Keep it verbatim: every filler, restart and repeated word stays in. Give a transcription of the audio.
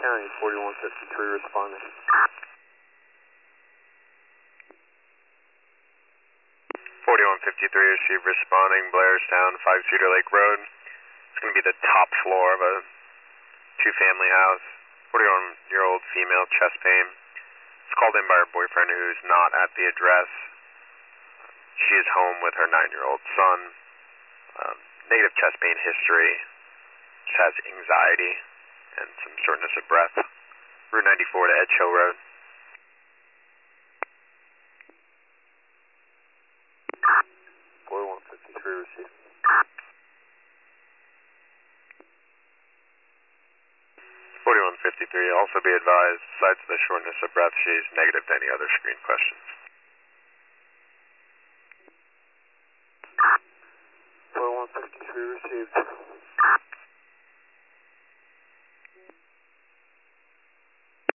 County, forty-one fifty-three responding. forty-one fifty-three is she responding, Blairstown, five Cedar Lake Road. It's going to be the top floor of a two-family house. forty-one-year-old female, chest pain. It's called in by her boyfriend who's not at the address. She is home with her nine-year-old son. Um, negative chest pain history. Just has anxiety and some shortness of breath. Route ninety-four to Edge Hill Road. forty-one fifty-three received. forty-one fifty-three, also be advised, besides the shortness of breath, she's negative to any other screen questions.